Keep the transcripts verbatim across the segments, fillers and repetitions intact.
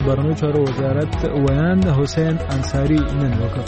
بهرنیو چارو وزارت ویاند حسین انصاری نن وکړ.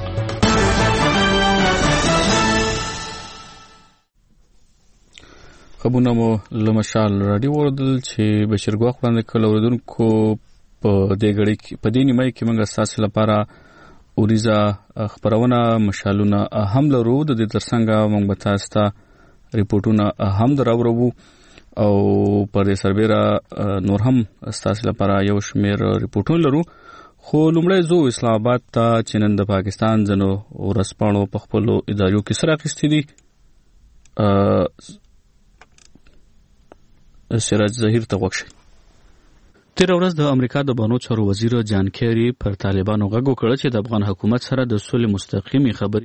خبرونه مو له مشال راډیو وردل چې بشیر ګواخ باندې کله اوریدونکو په دې غړي کې په دې نیمه کې موږ تاسو لپاره اوریزا خبرونه مشالونه هم لرو. د دې ترڅنګ موږ به تاسو ته ریپورتونه هم دراوړو او پر دې سربېره نور هم تاسو لپاره یو شمېر ریپورتونه لرو. خو لومړی زو اسلام آباد ته چې نن د پاکستان ځنو ورسپانو په خپل ادارو کې سره اخیستي دي. سراج ظهیر ته وښی تیر ورځ د امریکا د بانو چارو وزیر جان کیری پر طالبانو غږ وکړ چې د افغان حکومت سره د صلح مستقیمي خبري.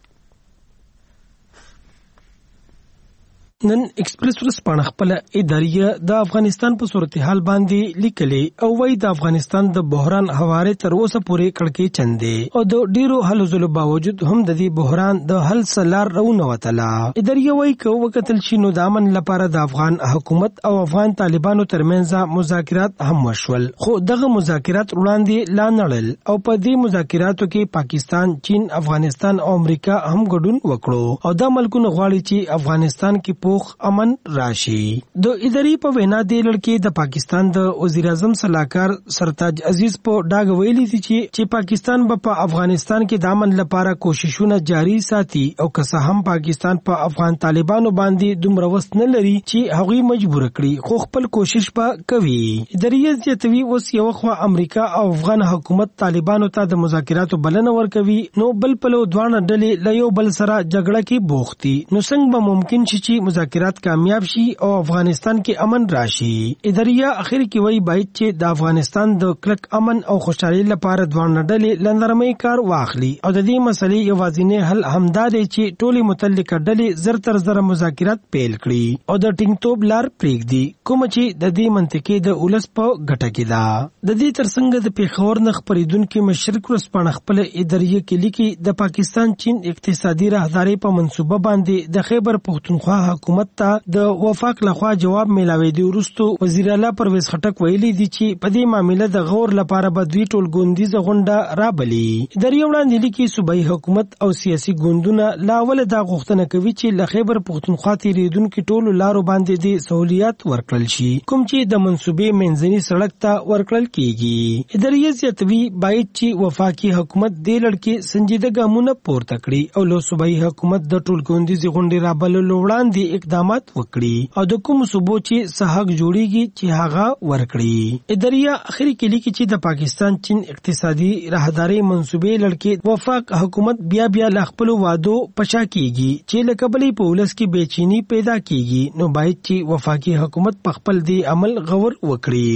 نن ایکسپریس ورځپاڼه خپل اداریه د افغانستان په صورتحال باندې لیکلي او وايي د افغانستان د بحران حواله تر اوسه پورې کړکۍ چندې او د ډیرو حل زلو باوجود هم د دې بحران د حل سلار رونه وتلا. اداریه وايي کو وکتل شي نو د امن لپاره د افغان حکومت او افغان طالبانو ترمنځ مذاکرات هم وشول، خو دغه مذاکرات وړاندې لا نړل او په دې مذاکراتو کې پاکستان، چین، افغانستان او امریکا هم ګډون وکړو او دا ملکونه غواړي چې افغانستان کې پوخ امن راشي. د اداري په وینا د لړکې د پاکستان د وزیر اعظم صلاحکار سرتاج عزیز په ډاګ ویلي دي چې چې پاکستان به په افغانستان کې د امن لپاره کوششونه جاري ساتي او که څه هم پاکستان په افغان طالبانو باندې دومره وس نه لري چې هغوی مجبور کړي، خو خپل کوشش به کوي. اداري زیاتوي اوس یو خوا امریکا او افغان حکومت طالبانو ته د مذاکراتو بلنه ورکوي، نو بل پلو دوانه ډلې له یو بل سره جګړه کې بوختي، نو څنګه به ممکن شي چې مذاکرات کامیاب شي او افغانستان کې امن راشي. اداریه اخر کې وایي باید چې د افغانستان د کلک امن او خوشحالي لپاره دوه ډلې لنرمۍ کار واخلي او د دې مسلې یوازینی حل همدا دی چې ټولې متعلقه ډلې زر تر زر مذاکرات پیل کړي او د ټینګ لار پرېږدي، کوم چې د دې منطقې د اولس په ګټه کې ده. د دې ترڅنګ د پیښور نه خپرېدونکي مشرق ورځپاڼه خپل اداریه کې لیکي د پاکستان چین اقتصادي راهداري په منصوبه باندې د خیبر پښتونخوا حکومت ته د وفاق لخوا جواب ملاوي دی. وروسته وزیر اعلی پرویز خټک ویلي دي چې په دې معاملې د غور لپاره به دوی ټول ګوندیزه غونډه رابلي. اداري وړاندې لیکي صوبایي حکومت او سیاسي ګوندونه لا ول دا غوښتنه کوي چې له خیبر پښتونخوا تیریدونکو ټولو لارو باندې د سہولیات ورکړل شي، کوم چې د منصوبې منځني سړک ته ورکړل کیږي. اداري زیاتوي باید چې وفاقي حکومت دې لړکې سنجیده ګامونه پورته کړي او له صوبایي حکومت د ټول ګوندیزه غونډې رابللو وړاندې اقدامات وکړي او د کوم صوبو چې صحاق جوړیږي چې هغه ورکړي. اداریه اخري کې لیکي چې د پاکستان چین اقتصادي راهداري منصوبې لړکې وفاق حکومت بیا بیا ل خپل وادو پچا کیږي چې له قبلې په ولس کې بېچینی پیدا کیږي، نو باید چې وفاقي حکومت په خپل دی عمل غور وکړي.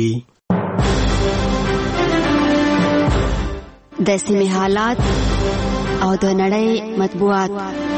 د سیمې حالات او د نړۍ مطبوعات.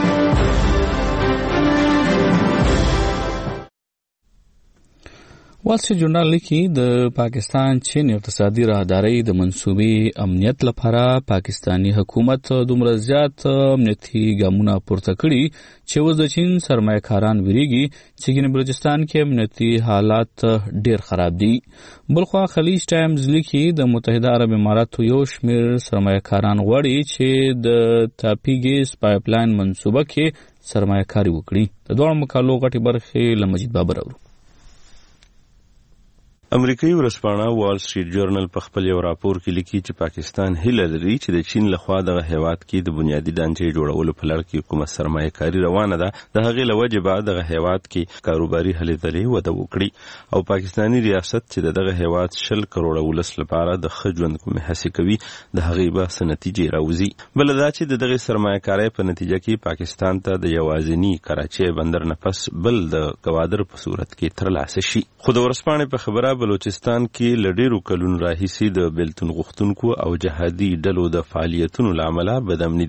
وال سټریټ جورنال لیکي د پاکستان چین اقتصادي راهداري د منصوبې امنیت لپاره پاکستانی حکومت دومره زیات امنیتي ګامونه پورته کړي چې اوس د چین سرمایه‌کاران ویریږي چې ګینه بلوچستان کې امنیتي حالات ډیر خراب دي. بلخوا خلیج ټایمز لیکي د متحده عرب اماراتو یو شمېر سرمایه‌کاران غواړي چې د تاپي ګیس پایپ لاین منصوبه کې سرمایه‌کاري وکړي. د دوه مقالو غټي برخې له مجید بابر اورو. امریکایي ورځپاڼه وال سټریټ جورنال په خپل یو راپور کې لیکي چې پاکستان هیله لري چې د چین لخوا دغه هیواد کې د بنیادي ډانچې جوړولو په لړ کې کومه سرمایه‌کاري روانه ده، د هغې له وجې به دغه هیواد کې کاروباري هلې ځلې وده وکړي او پاکستاني ریاست چې د دغه هیواد شل کروړه ولس لپاره د ښه ژوند کومې هڅې کوي د هغې به څه نتیجې راوځي. بله دا چې د دغې سرمایه‌کارۍ په نتیجه کې پاکستان ته د یوازیني کراچۍ بندر نه پس بل د ګوادر په صورت کې ترلاسه شي. خو د ورځپاڼې په خبره بلوچستان کې له ډېرو کلونو راهیسې د بیلتون غوښتونکو او جهادي ډلو د فعالیتونو له امله بد امني ده.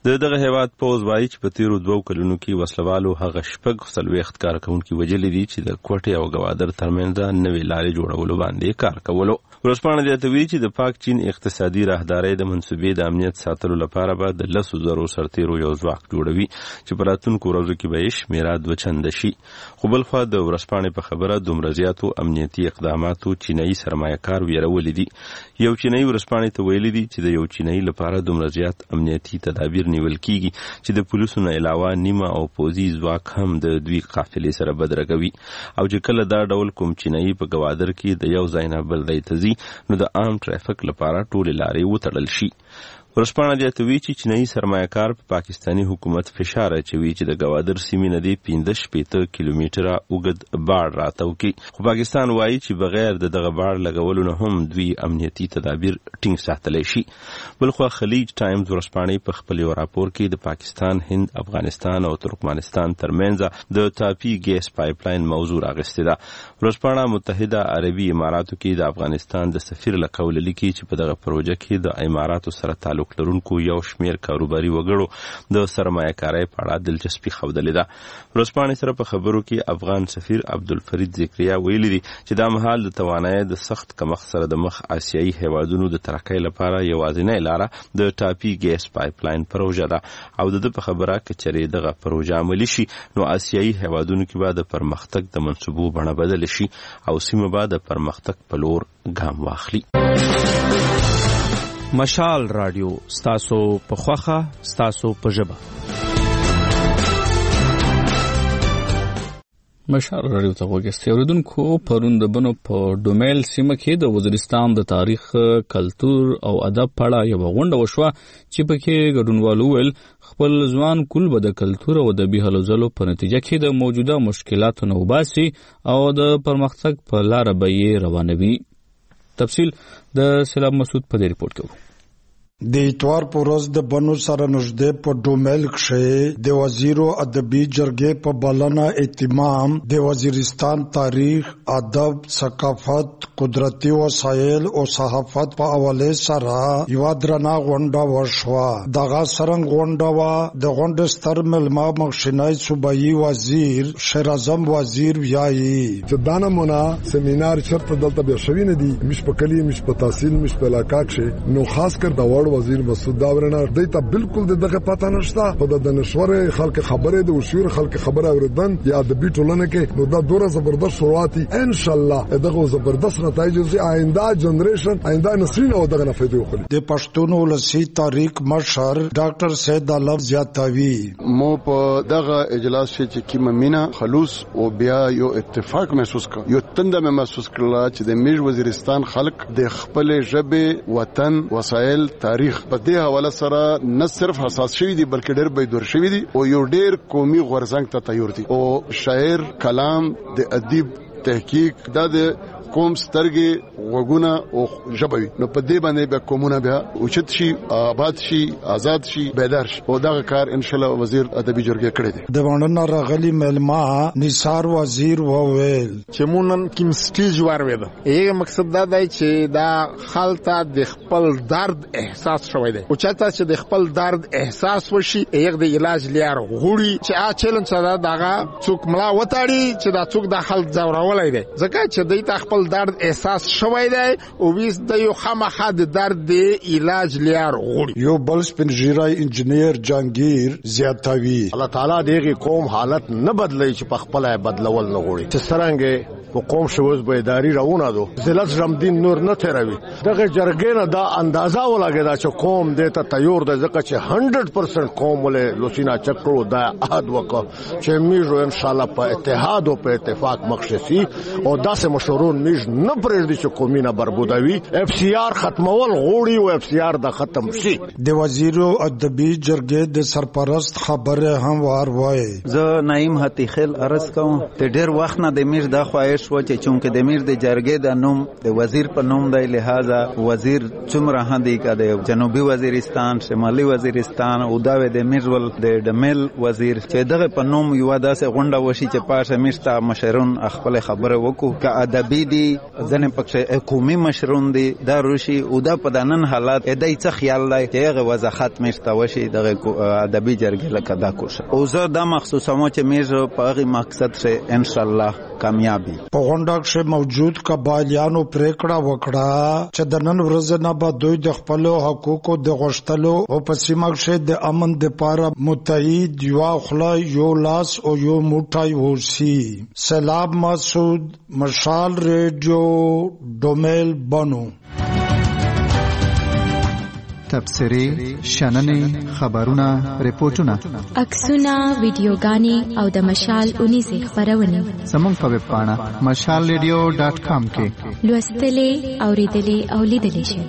د دغه هیواد پوز وایي چې په تیرو دوو کلونو کې وسلوالو هغه شپږ څلوېښت کارکوونکي وژلي دي چې د کوټې او ګوادر ترمنځ نوې لارې جوړولو باندې کار کولو. ورځپاڼه زیاتوي چې د پاک چین اقتصادي راهدارۍ د منصوبې د امنیت ساتلو لپاره به د لسو زرو سرتیرو یو ځواک جوړوي چې په راتلونکو ورځو کې به یې شمېره دوه چنده شي. خو بلخوا د ورځپاڼې په خبره دومره زیاتو امنیتي اقداماتو چینایي سرمایه‌کار ویرولي دي. یو چینایي ورځپاڼې ته ویلي دي چې د یو چینایي لپاره دومره زیات امنیتي تدابیر نیول کیږي چې د پولیسو نه علاوه نیمه او پوځي ځواک هم د دوی قافلې سره بدرګوي او چې کله دا ډول کوم چینایي په ګوادر کې د یو ځای نه بل ځای ته ځي نو د عام ټرافیک لپاره ټولې لارې وتړل شي. ورځپاڼه زیاتوي چې چینایي سرمایه‌کار په پاکستاني حکومت فشار اچوي چې د ګوادر سیمې نه دې پنځه شپېته کیلومتره اوږد باړ راتاو کړي. خو پاکستان وایي چې بغیر د دغه باړ لګولو نه هم دوی امنیتي تدابیر ټینګ ساتلی شي. بلخوا خلیج ټایمز ورځپاڼې په خپل یو راپور کې د پاکستان، هند، افغانستان او ترکمنستان ترمنځ د تاپي ګیس پایپ لاین موضوع راغستې ده. ورځپاڼه متحده عربي اماراتو کې د افغانستان د سفیر له قوله لیکي چې په دغه پروژه کې د اماراتو سره تعلق لرونکو یو شمیر کاروباري وګړو د سرمایه‌کارۍ په اړه دلچسپي ښودلې ده. ورځپاڼې سره په خبرو کې افغان سفیر عبدالفرید ذکریا ویلي دي چې دا مهال د توانایۍ د سخت کمښت سره د مخ آسیایي هیوادونو د ترقۍ لپاره یوازینۍ لاره د ټاپي ګیس پایپ لاین پروژه ده او د ده په خبره که چېرې دغه پروژه عملي شي نو آسیایي هیوادونو کې به د پرمختګ د منصوبو بڼه بدله شي او سیمه به د پرمختګ په لور ګام واخلي. مشال رادیو ستاسو په خوخه ستاسو په ژبه. مشال رادیو ته وګورئ. اوریدونکو پرون د بنو په ډومیل سیمه کې د وزیرستان د تاریخ، کلتور او ادب په اړه یو غونډه وشوه چې پکې ګډونوالو ویل خپل ځوان کول به د کلتور او ادبي هلو ځلو په نتیجه کې د موجوده مشکلاتو نه وباسي او د پرمختګ په لار به یې روانوي. تفصیل د سلام مسعود په دې ریپورت کې. د اتوار په ورځ د بنو سره نږدې په ډومیل کې د وزیرو ادبي جرګې په بلنه اهتمام د وزیرستان تاریخ، ادب، ثقافت، قدرتي وسایل او صحافت په حواله سره یو درنه غونډه وشوه. دغه سرنګ غونډه وا د غونډې ستر ملما مخشنای صوبایي وزیر شیر اعظم وزیر ویایي چې دا نمونه سیمینار چرته دلته به شوی نه دي مش په کلی مش په تحصیل مش په علاقه کې نو خاص کر د وړ وزیر مسعود داورنه دیتا بالکل دغه پتا نشته په د نشور خلک خبره د وشور خلک خبره اوردن یا د بي ټولنه کې نو دا دوره زبردست شروعاتي ان شاء الله دغه زبردست نتایج زی آینده جنریشن آینده نسلونه او دغه نفیدو خل د پښتون ولسی تاریخ مشر ډاکټر سید علب زیاتوی مو په دغه اجلاس چې کی ممینه خلوص او بیا یو اتفاق محسوس کړ یو تنده محسوس کړل چې د میج وزیرستان خلک د خپل ژبه وطن وسایل تاریخ په دې حواله سره نه صرف حساس شوی دي بلکې ډېر بيدور شوی دي او یو ډېر قومي غورځنګ ته تیار دي او شاعر کلام د ادیب تحقیق دا د قوم سترګې وګونه او ژبوي نو په دې باندې به قومونه بیا اوچت شي آباد شي آزاد شي بیدار شي او دا کار ان شاء الله وزیر ادبي جرګه کړی دی. د وړاندې راغلي ملما نثار وزیر وویل چې مونږ کوم سټیج وروید یو مقصد دا دی چې دا خلته د خپل درد احساس شوی دی او چې چې د خپل درد احساس وشي یو د علاج لار غوړي چې ا چیلنج دا دغه څوک ملا وتاړي چې دا څوک د خلک ځورولای دی ځکه چې دوی ته خپل درد احساس شوی دی او ویس د یو خامخا د درد د علاج لار غوړي. یو بل سپنجیرای انجنیر جانگیر زیاتوی الله تعالی دغه قوم حالت نه بدلی چې په خپل بدلول نه غوړي چې څنګه و قوم شوز به اداري راونه دو ذلت رمدین نور نه تیروي دغه جرګې نه دا اندازا ولګی چې قوم دې ته تیار دی ځکه چې صد درصد قوم له لوسینا چکرو دا عهد وکړه چې میژو ان شاء الله په اتحاد او په اتفاق مخشسي او داسې مشورون میژ نه پرېږدي چې قومینه بربودوي اف سی آر ختمول غوړي او اف سی آر د ختم شي. د وزیرو ادبي جرګې د سرپرست خبره هم وار وای زه نعیم حتیخل عرض کوم ته ډېر وخت نه د میژ د خواهش شو چې چونکه د امیر د جرګې د نوم د وزیر په نوم دی، لہذا وزیر څومره هندي کا د جنوبي وزیرستان، شمالي وزیرستان او دا د میرول د ډمل وزیر چې دغه په نوم یو داسې غونډه وشي چې پاشه میشته مشرون خپل خبره وکړو که ادبي دي ځنه پکې حکومي مشرون دي دا روشي او دا په دنن حالات دای څه خیال دی چې هغه وضاحت میشته وشي دغه ادبي جرګې لکه دا کوشه او زه دا مخصوصا مو چې میز په هغه مقصد سره ان شاء الله کامیابی. په غونډه کې موجود قبایلیانو پریکړه وکړه چې د نن ورځې نه به دوی د خپل حقوقو د غوښتلو او په سیمه کې د امن لپاره متحد یو خلای یو لاس او یو موټی وسی. سلام مسعود، مشال ریډیو، ډومیل بنو. تبصرې، شننې، خبرونه، ریپورتونه، عکسونه، ویډیوګانې او د مشال اونیزې خپرونې زموږ په ویب پاڼه مشال ریډیو ډاټ کام کې لوستلې، اورېدلې او لیدلې شئ.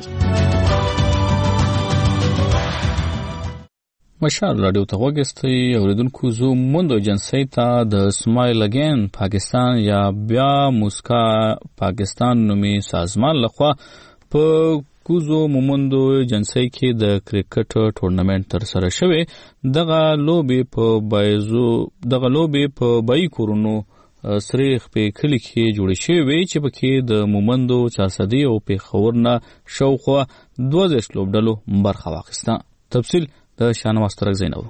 مشال رادیو ته وګورئ اوریدونکو زو موندو جنسي ته د سمایل اگین پاکستان یا بیا مسکا پاکستان نومي سازمان لخوا په کوزو مومندو جنسي کې د کرکټ ټورنمنت تر سره شوی. دغه لوبي په بایزو دغه لوبي په بای کورونو سریخ په کلی کې جوړ شوی چې پکې د مومندو چارسدي او په خورنه شوخه دوه لوبډلو برخه واخیسته. تفصیل د شانواز ترک زینو.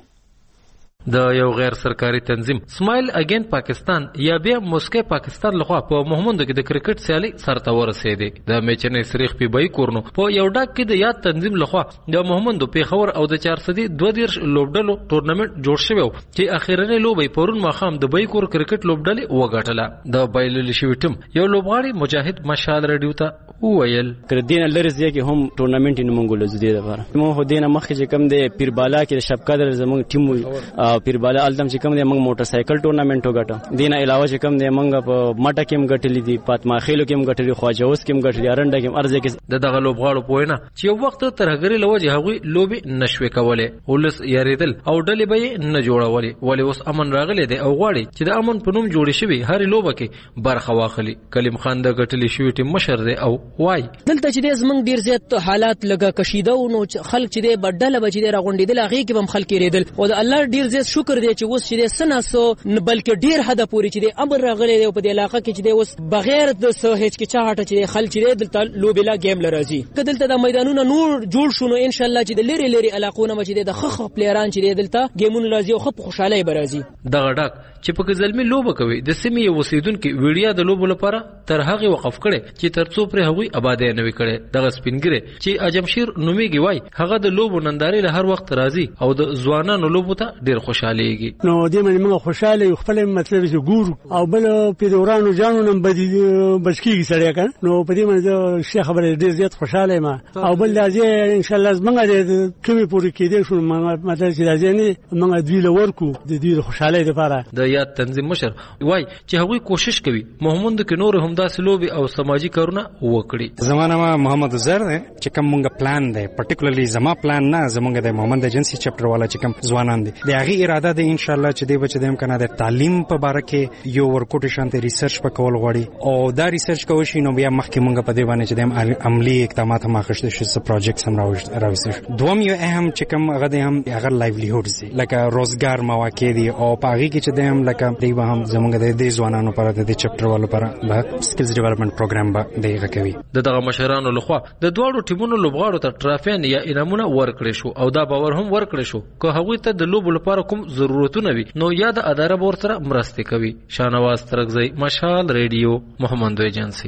د یو غیر سرکاري تنظیم سمایل اگین پاکستان یا بیا مسکه پاکستان لخوا په محمود کې د کرکټ سیالي سرته ورسېده. د میچنې سریخ په بای کورنو په یو ډاک کې د یاد تنظیم لخوا د محمود په خور او د چارسدي دوه دیرش لوبډلو ټورنمنت جوړ شوی چې اخیرنی لوبي پرون ماخام د بای کور کرکټ لوبډلې وګټله. د بایلل شوی ټیم یو لوبغاړي مجاهد مشال رډیو ته وویل کر دینه لرزه کې هم ټورنمنت نه مونږ لزدي لپاره مو هو دینه مخ چې کم دی پیربالا کې شب قدر زموږ ټیم پیربالا التم چې کم دی موږ موټر سایکل ټورنمنت وګټو. دینه علاوه چې کم دی موږ په ماټه کې هم ګټلې دي، پاتما خېلو کې هم ګټلې، خواجوس کې هم ګټلې، ارنډه کې هم ارزه کې. د دغه لوبغاړو پوینه چې یو وخت ترهګری لوجه هغوی لوبي نشوي کوله ولس یریدل او ډلې به نه جوړولې ولی اوس امن راغلی دی او غواړي چې د امن په نوم جوړ شي هر لوبه کې برخه واخلي. کلیم خان د ګټلې شوی ټیم مشر دی او وای دلته چې زمنګ ډیر زیات حالات لګه کشیده او نو خلک چې د بدله بچی د راغونډیدل هغه کې هم خلک ریدل او د الله ډیر زیات شکر دی چې اوس چې سناسو بلکې ډیر حد پوري چې د امر راغلی دی په د علاقې کې چې اوس بغیر د سه هیڅ کې چاټه چې خلک چې دلته لوبلا گیم لراځي کدلته د میدانونو نور جوړ شونه ان شاء الله چې د لری لری علاقونه مچې د خخ پلیران چې دلته گیمونه راځي او خپ خوشاله برازي. دغه ډاک چې په ځلمي لوبه کوي د سیمې وسیدونکو ویډیا د لوبو لپاره تر هغه وقف کړي چې ترڅو پر هغوی آبادی نه وکړي. دغه سپینګری چې اجمشیر نومیږي وای هغه د لوبو ننداري له هر وخت راځي او د ځوانانو لوبو ته ډیر خوشاليږي. نو دې باندې موږ خوشاله خپل مطلب چې ګور او بل په دورانو جانو نن بدی بچکیږي سړی کړ نو په دې باندې شیخ خبره ډیر زیات خوشاله ما او بل لازم ان شاء الله موږ د کومي پوری کېدې شو موږ مطلب چې لازم موږ دوی له ورکو د دې خوشاله لپاره. د یاد تنظیم مشر وای چې هغوی کوشش کوي محمود کې نور هم داسې لوبي او سماجی کارونه وکړي. زمانه ما محمد زر دی چې کوم مونږ پلان دی پرټیکولرلی زما پلان نه زمونږ د محمد ایجنسی چپټر والا چې کوم ځوانان دي د هغه اراده ده ان شاء الله چې دی بچ دیم کنه د تعلیم په باره کې یو ورکوټ شانته ریسرچ په کول غواړي او دا ریسرچ کوي شي نو بیا مخکې مونږ په دې باندې چې د عملی اقدامات هم اخیستل شي څه پروجیکټس هم راوځي. دوم یو اهم چې کوم هغه د هم هغه لایولیهودز دي لکه روزګار مواقع دي او پاغي کې چې د هم لکه دی به هم زمونږ د دې ځوانانو لپاره د چپټر والو لپاره به سکلز ډیولپمنٹ پروګرام به دیغه کوي. د دغه مشرانو لخوا د دوړو ټیمونو لوبغاړو ته ټرافین یا انعامونه ورکړي شو او دا باور هم ورکړي شو که هغوی ته د لوبو لپاره کوم ضرورتونه وي نو یا د اداره بور سره مرسته کوي. شانواز ترکزی، مشال ریډیو، محمد ایجنسی.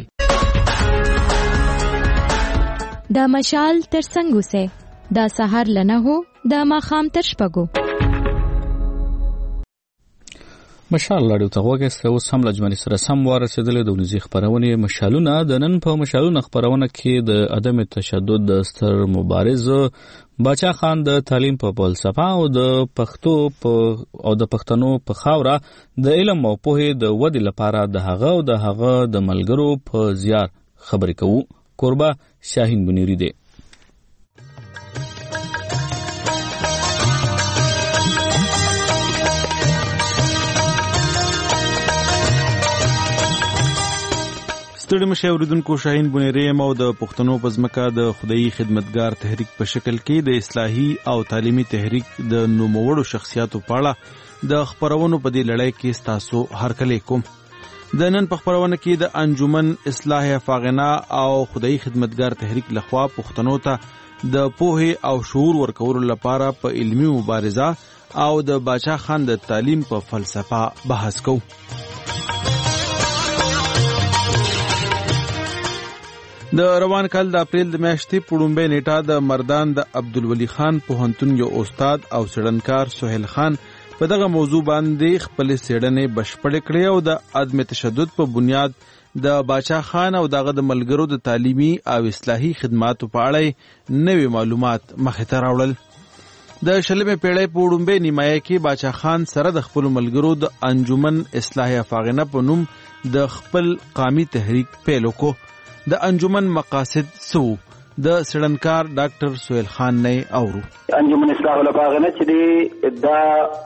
دا مشال تر څنګه سه دا سحر لنه هو دا ماخام تر شپګو. مشال لاړو ته وګورئ اوس هم لجمنی سره سم ورسېدل د ونیزي خبرونه مشالونه د نن په مشالونه خبرونه کې د عدم تشدد د ستر مبارز باچا خان د تعلیم په فلسفه او د پښتو په او د پښتنو په خاوره د علم او پوهې د ودی لپاره د هغه او د هغه د ملګرو په زیار خبرې کوو. قربا شاهین بنيري دی. ستړي مشه اوریدونکو، شاهین بنيري مو د پښتنو په ځمکه د خدای خدمتګار تحریک په شکل کې د اصلاحي او تعلیمي تحریک د نوموړو شخصیاتو په اړه د خبرونو په دې لړۍ کې ستاسو هرکلی کوم. د نن په خبرونه کې د انجمن اصلاح افاغنا او خدای خدمتګار تحریک لخوا پښتنو ته د پوهه او شعور ورکولو لپاره په علمي مبارزه او د باچا خان د تعلیم په فلسفه بحث کوو. د روان کال د اپریل د میاشتې په لومړۍ نیټه د مردان د عبدالولي خان پوهنتون یو استاد او څېړنکار سهیل خان په دغه موضوع باندې خپل څېړنې بشپړې کړې او د عدم تشدد په بنیاد د باچا خان او دغه د ملګرو د تعلیمي او اصلاحي خدماتو په اړه نوې معلومات مخې ته راوړل. د شلمې پیړۍ په وړومبۍ نیمایه کې باچا خان سره د خپلو ملګرو د انجمن اصلاح افاغنه په نوم د خپل قامي تحریک پیل وکړو. د انجمن مقاصد سو د څېړنکار ډاکټر سهیل خان نه اورو. انجمن اصلاح الافاغنه چې دی دا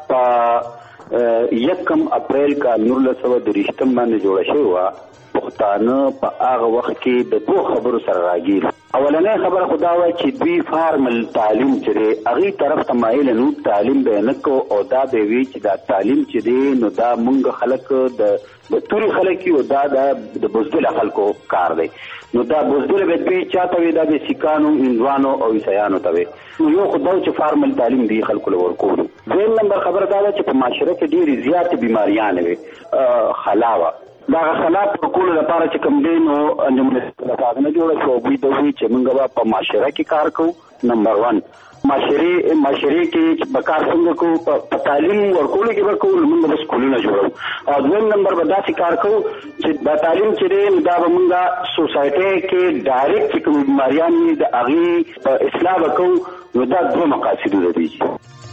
په یکم اپریل کال نولس سوه دېرشتم باندې جوړه شوې وه. پښتانه په هغه وخت کې د دوه خبرو سره راګیر. اولنۍ خبره خو دا وه چې دوی فارمل تعلیم چې دی هغې طرف ته مایل نو تعلیم به یې نه کو او دا به وي چې دا تعلیم چې دی نو دا مونږ خلک د د توري خلک یو دا د بزدله خلکو کار دی. نو دا بزدله به دوی چاته وي دا به سیکانو هندوانو او عیسایانو ته وي. نو یو خو دا چې فارمل تعلیم دی خلکو له ورکولو. دویم نمبر خبره دا ده چې په معاشره کې ډېرې زیاتې بیماریانې وي. خلا وه دا خلا په ورکولو لپاره چې کوم دی نو انجمن افاغنه جوړه شوه. دوی ته وایي چې موږ به په معاشره کې کار کوو. نمبر ون معاشري معاشري کې به کار څنګه کوو، په تعلیم ورکولو کې به کوو، موږ به سکولونه جوړو. او دویم نمبر به داسې کار کوو چې دا تعلیم چې دی دا به موږ سوسایټۍ کې ډایرکټ چې کوم بیماریان وي د هغې په اصلاح به کوو. نو دا دوه مقاصدو د دوی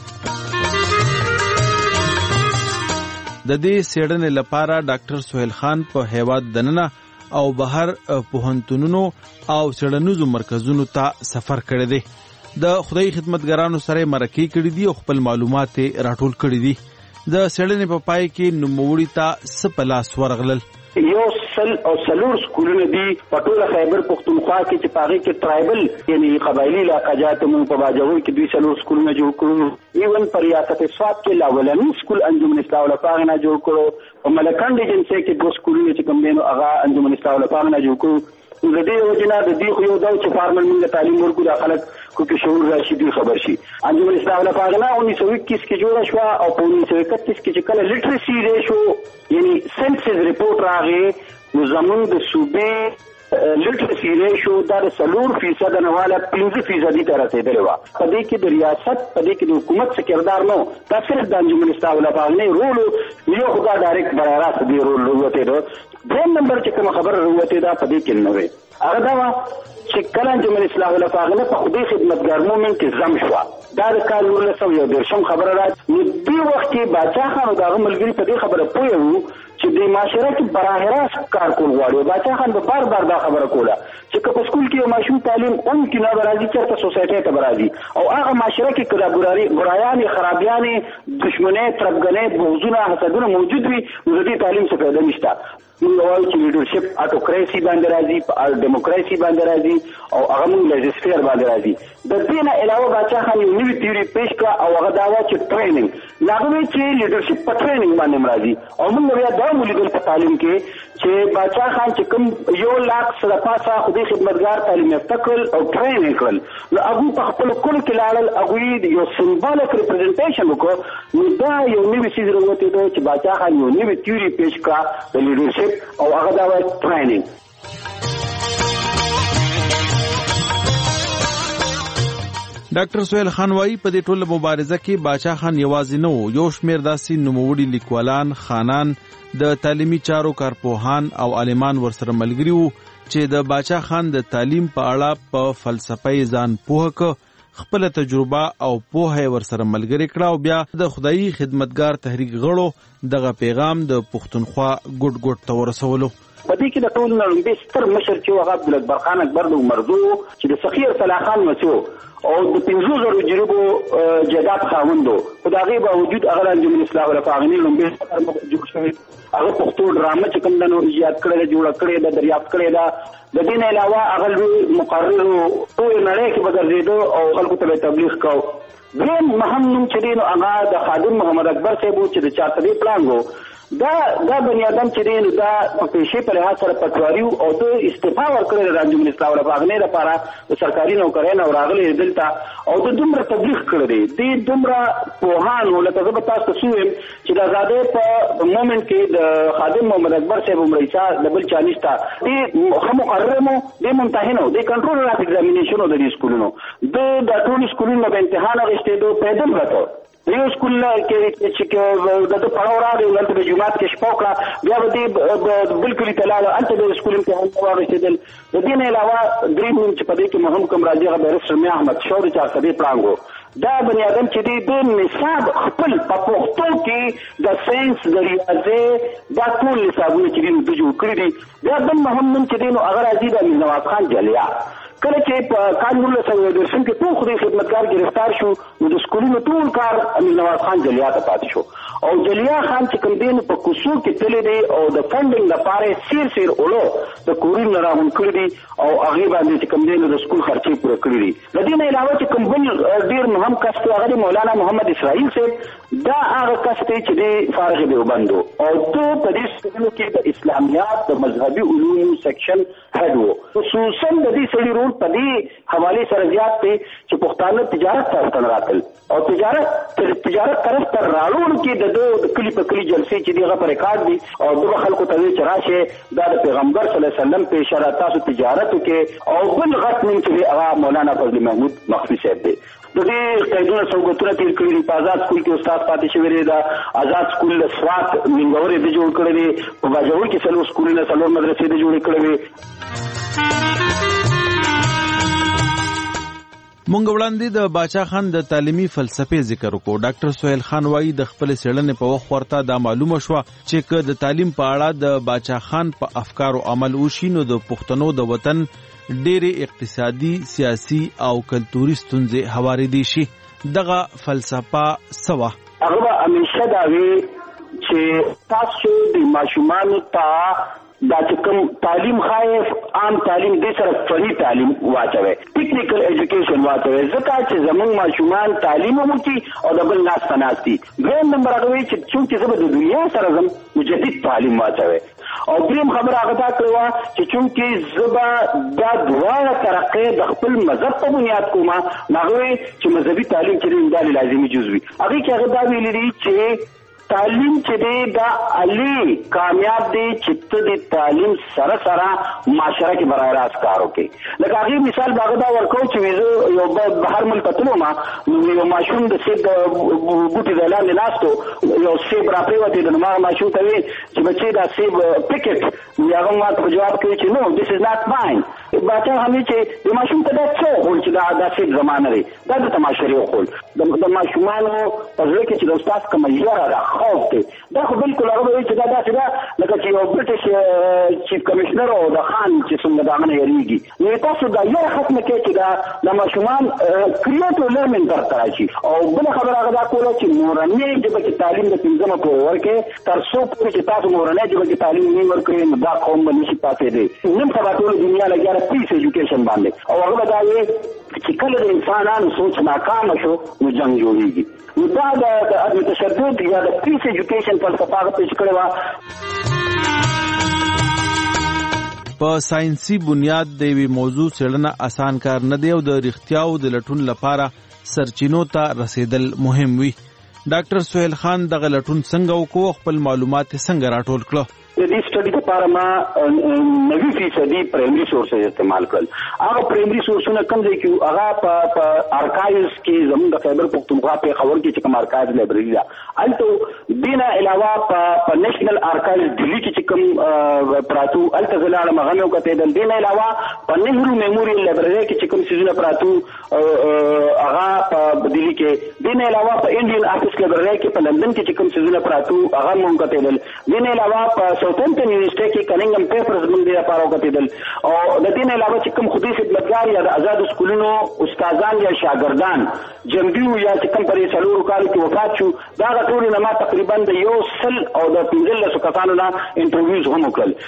د دې څېړنې لپاره ډاکټر سهیل خان په هیواد دننه او بهر پوهنتونونو او څېړنیزو مرکزونو ته سفر کړی دی. د خدای خدمتګارانو سره مرکې کړي دي او خپل معلومات راټول کړي دي. د څېړنې په پای کې نوموړي ته څه په لاس ورغلل؟ یو سل او سلور سکولونه دي په ټوله خیبر پښتونخوا کې چې په هغې کې ټرایبل یعنی قبایلي علاقه جات مونږ په باجوړ کې دوی سلور سکولونه جوړ کړو. ایون په ریاست سوات کې لا اولنی سکول انجمن اصلاح الافاغنه جوړ کړو. په ملکند ایجنسۍ کې دوه سکولونه چې کوم دی نو هغه انجمن اصلاح الافاغنه جوړ کړو. نو د دې وجې نه د دې خو یو دا چې فارمل مونږ تعلیم ورکړو دا خلک کو کې شعور راشي دوی خبر شي. انجمن اصلاح الافاغنه انیس سو اکیس کې جوړه شوه او په انیس سو اکتیس کې چې کله لټرسي ریشو یعنی سنسس رپورټ راغی نو زمونږ د صوبې لټرسي ریشو دا د څلور فیصده نه واله پنځه فیصدي ته رسېدلې وه. په دې کې د ریاست په دې کې د حکومت څه کردار نه و، دا صرف د انجمن اصلاح الافاغنې رول و. یو خو دا ډایرکټ براې راست دې رول راوتېده. دویم نمبر چې کومه خبره راوتېده په دې کې نه وې هغه دا وه چې کله انجمن اصلاح الافاغنه په خدای خدمتګار مومنټ کې ضم شوه. دا د کال نولس سوه یو دېرشم خبره ده. نو دې وخت کې باچا خان او د هغه ملګري په دې خبره پوه وو چې د معاشره کې براه راست کار کول غواړي. باچا خان به بار بار دا خبره کوله چې که په سکول کې یو ماشوم تعلیم اون کې نه به راځي چېرته سوسایټۍ ته به راځي او هغه معاشره کې که دا برایانې خرابیانې دشمنۍ تربګنۍ بغضونه حسدونه موجود وي نو د دې تعلیم څه فایده نشته. موږ وایو چې لیډرشپ اټوکراسي باندې راځي، په ډیموکراسي باندې راځي او هغه موږ لیجسفیر باندې راځي. د دې نه علاوه باچا خان یو نوې تیوري پیش کړه او هغه دا وه چې ټریننګ هغه وایي چې لیډرشپ په ټریننګ باندې هم راځي. او موږ بیا دا ولیدل په تعلیم کې چې باچا خان چې کوم یو لاک سره پاسه خدای خدمتګار تعلیم یافته کړل او ټرین یې کړل نو هغوی په خپلو کلو کې لاړل، هغوی یو سمبالک ریپرزنټیشن وکړو. نو دا یو نوي څیز راوتېدو چې باچا خان یو نوې تیوري پیش کړه د لیډرشپ او هغه دا وایي ټریننګ. ډاکټر سهیل خان وايي په دې ټوله مبارزه کې باچا خان یوازې نه و، یو شمېر داسې نوموړي لیکوالان، خانان، د تعلیمي چارو کارپوهان او عالمان ورسره ملګري وو چې د باچا خان د تعلیم په اړه په فلسفه یې ځان پوهه که، خپله تجربه او پوهه یې ورسره ملګرې کړه او بیا د خدایي خدمتګار تحریک غړو دغه پیغام د پښتونخوا ګوټ ګوټ ته ورسولو. په دې کې د ټول نه لومړی ستر مشر چې هغه عبدالاکبر خان اکبر د عمردو چې د سخي ارسلا خان مسو او د پنځو زرو جریبو جداد خاوندو خو د هغې باوجود هغه انجمن اصلاح الافاغني لومبې سفر جوړ شوی هغه پښتو ډرامه چې کوم د نو ایجاد کړې ده جوړه کړې ده دریافت کړې ده. د دې نه علاوه هغه لوی مقررو ټول نړۍ کې به ګرځېدو او خلکو ته به تبلیغ کوو. دریم مهم نوم چې دی نو هغه د خادم محمد اکبر صاحب و چې د چاته دی پلان و. دا دا بني آدم چې دی نو دا په پیشې په لحاظ سره پټواري او د استعفا ورکړی د انجمن اصلاح الافاغني لپاره د سرکاري نوکرۍ نه راغلی دلته او د دومره تبلیغ کړی دی د دومره پوهانو لکه زه به تاسو ته ووایم چې د ازادۍ په مومنټ کې د خادم محمد اکبر صاحب عمري چا د بل چا نشته دی ښه مقرر مو دی ممتحن و دی کنټرول آف ایگزامینیشن و د دې سکولونو د دا ټول سکولونو به امتحان اخیستېدو پیدل راته یو سکول کې چې د پړاو راغی هلته د جومات کې شپه وکړه بیا به دې بل کلي ته لاړه هلته د سکول امتحان واخیستېدل. د دې نه علاوه دریم نوم چې په دې کې مهم کوم راځي هغه بیرسټر میا احمد شاه د چارسدې پړانګ و. دا بني آدم چې دی د نصاب خپل په پښتو کې د ساینس د ریاضي دا ټول نصابونه چې دي نو ده جوړ کړي دي. بیا بل مهم نوم چې دی نو هغه راځي د امیر نواز خان جلیا. کله چې په کال نولس سوه دېرشم کې ټول خدای خدمتګار ګرفتار شو نو د سکولونو ټول کار امیر نواز خان جلیا ته پاتې شو او جلیا خان چې کوم دی نو په کوڅو کې تللی دی او د فنډینګ لپاره سیر سیر اولو د کورونو نه راغونډ کړي دي او هغې باندې چې کوم دی نو د سکول خرچې پوره کړي دي. د دې نه علاوه چې کوم بل ډېر مهم کس دی هغه دی مولانا محمد اسرائیل صاحب. دا هغه کس دی چې دی فارغ دیوبند و او ته په دې سکولونو کې د اسلامیات د مذهبي علومو سیکشن هډ و. خصوصا د دې سړي رول په دې حوالې سره زیات دی چې پښتانه تجارت طرف ته راتل او تجارت تجارت طرف ته راوړو کې د د کلی په کلی جلسې چې دی هغه په ریکارډ دي او دغه خلکو ته وایي چې راشئ دا د پیغمبر صلی الله علیه وسلم په اشاره تاسو تجارت وکړئ. او بل غټ نوم چې دی هغه مولانا فضل محمود مخفي صاحب دی. د دې قیدونه سوګتونه تیر کړي دي. په آزاد سکول کې استاد پاتې شوی دی. د آزاد سکول له سوات منګورې دی جوړ کړی دی. په باجوړ کې څلور سکولونه څلور مدرسې دی جوړې کړې وي. مونږ وړاندې د باچا خان د تعلیمي فلسفې ذکر وکړو. ډاکټر سهیل خان وایي د خپل څېړنې په وخت ورته دا معلومه شوه چې که د تعلیم په اړه د باچا خان په افکارو عمل وشي نو د پښتنو د وطن ډېرې اقتصادي سیاسي او کلتوري ستونزې هوارېدی شي. دغه فلسفه څه وه؟ هغه به همیشه دا وي چې تاسو د ماشومانو ته دا چې کوم تعلیم خایف عام تعلیم دې سره فني تعلیم واچوي ټیکنیکل ایجوکیشن واچوي ځکه چې زمونږ ماشومان تعلیم وکړي او د بل ناس ته ناست دي. دویم نمبر هغه وایي چې چونکې زه به د دنیا سره ځم مجدد تعلیم واچوي. او دریم خبره هغه دا کړې وه چې چونکې زه به دا دواړه ترقې د خپل مذهب په بنیاد کوم نو هغه وایي چې مذهبي تعلیم چې دی دا لازمي جز وي. هغې کې هغه دا ویلي دي چې تعلیم چې دی دا علي کامیاب دی چې ته د تعلیم سره سره معاشره کې برای راست کار وکړي. لکه هغې مثال به هغه دا ورکوو چې زه یو بهر ملک ته تلو ما نو یو ماشوم د سیب د بوټي د لاندې ناستو یو سیب را پرېوتېده نو ما هغه ماشوم ته ویې چې بچې دا سیب پکټ نو هغه ما ته په جواب کوي چې نو دس از ناٹ ماین. باچا هم چې د ماشوم ته دا څه وښول چې دا دا سیب زما نه دی دا د تماشرې وښول د ماشومانو په زړه کې چې د استاد کومه یره ده خوف دی دا خو بالکل هغه وایي چې دا داسې ده لکه چې یو برټش چیف کمشنر او د خان چې څومره د هغه نه یېرېږي نو تاسو دا یره ختمه کړئ چې دا د ماشومان کریټیو لرنینګ طرف ته راشي. او بله خبره هغه دا کوله چې مورنۍ ژبه کې تعلیم د پنځمه پورې ورکړئ تر څو پورې چې تاسو مورنۍ ژبه کې تعلیم نه ورکړئ نو دا قوم به نشي پاتېدی. نن سبا ټوله دنیا لګیا ده پیس ایجوکیشن باندې او هغه به دا وایي چې کله د انسانانو سوچ ناکامه شو نو جنګ جوړېږي. نو دا د عدم تشدد یا د پیس ایجوکیشن فلسفه هغه پیش کړې وه. په ساينسي بنیاد د یوې موضوع څېړنه اسان کار نه دی او د رښتیاو د لټون لپاره سرچینو ته رسیدل مهم وي. ډاکټر سهیل خان دغه لټون څنګه وکړو خپل معلومات څنګه راټول کړو؟ د دې سټډي لپاره ما نوي فیصدي پرایمري سورسز استعمال کړل. هغه پرایمري سورسونه کوم ځای کې هغه په ارکایوز کې زموږ د خیبر پښتونخوا په خبر کې چې کوم ارکایوز لایبرري ده الته دینه علاوه په نېشنل ارکایوز دلی کې چې کوم پراتو الته زلاله مغنو کته د دینه علاوه په نهرو میموریل لایبرري کې چې کوم سيزونه پراتو هغه په دلی کې دینه علاوه په انډین افیس لایبرري کې په لندن کې چې کوم سيزونه پراتو هغه مونږ کته دل دینه علاوه په ساوثهمپټن یونیورسيټي کې کنینګم پیپرز موږ د لپاره وکتل او د دې نه علاوه چې کوم خودي خدمتګار یا د آزاد سکولونو استادان یا شاګردان جنبي یا چې کوم پرې څلور کال کې وفات شو دا ټول نه ما تقریبا د یو سل او د پنځلس کسانو نه انټرویوز هم وکړل.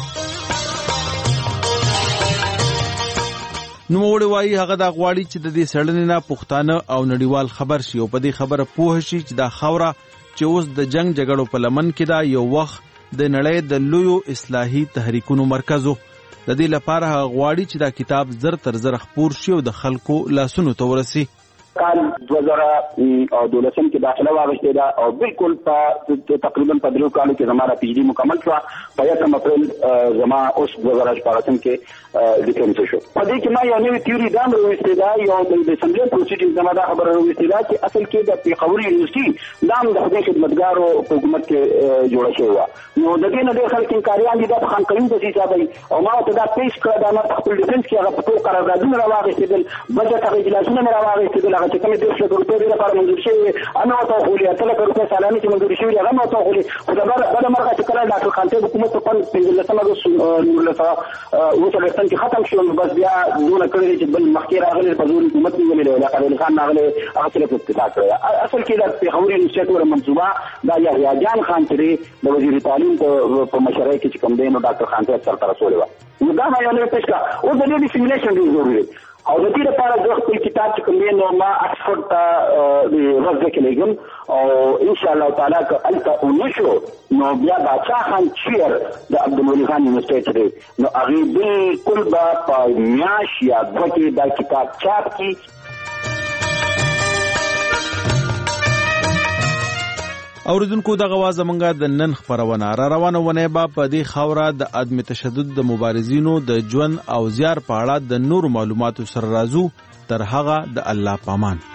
نو وړي وایي هغه د غواړي چې د دې سړنې نه پښتانه او نړیوال خبر شي او په دې خبره پوه شي چې دا خوره چې اوس د جنگ جګړو په لمن کې دا یو وخت د نړۍ د لویو اصلاحي تحریکونو مرکز و. د دې لپاره هغه غواړي چې دا کتاب زر تر زر خپور شي او د خلکو لاسونو ته ورسي. کال دو هزار دولسم کې داخله واغشته ده او بالکل په تقریبا په درو کالو کې زموږه پی ایچ ډي مکمل شو. په یوم اپریل زما اوس دو هزار شپږم کې ډیفنس شو. په دې کې ما یو نوې تیوري دا وروسته ده یو د اسمبلی پروسیډینګ زما دا خبره وروسته ده چې اصل کې د پیښور یونیورسيټي نام د خدای خدمتګارو حکومت کې جوړ شوی و. نو د دې نه د خلک انکاریان دي د خان کریم د حساب او ما ته دا پیش کړه دا ما خپل ډیفنس کې هغه په ټول قراردادونه راوغشتل بجټ هغه اجلاسونه راوغشتل هغه چې کوم د څه روپے لپاره منظور شوی انا او ټولې اتل کړو سالانه چې منظور شوی هغه نو ټولې خدای بل مرګه چې کله ډاکټر خانته حکومت په پنځلسمه اگست نور لته وڅلستان کې ختم شو بس بیا دونه کړی چې بل مخکې راغلی په ځول حکومت کې ویل دا قبل خان راغلی هغه څه په اتفاق کړی. اصل کې د پیښور یونیورسيټي منصوبه دا یحیی جان خان چې د وزیر تعلیم په مشرۍ کې چې کوم دی نو ډاکټر خانته سره تر رسول و. نو دا ما یو نه پېښه او د دې سیمولیشن دی ضروري او د دې لپاره د خپل کتاب چې کوم دی نو ما اکسفورد ته د ورځ کې لګم او ان شاء الله تعالی که الته ونشو نو بیا باچا خان چیر د عبدالولي خان یونیورسيټي نو هغه بالکل به په میاش یا دوه کې دا کتاب چاپ کی. اوریدونکو دغه واز زمونږه د نن خبرونه را روانه ونه با په دې خوره د عدم تشدد د مبارزینو د ژوند او زیار په اړه د نور معلوماتو سره راځو. تر هغه د الله پامان.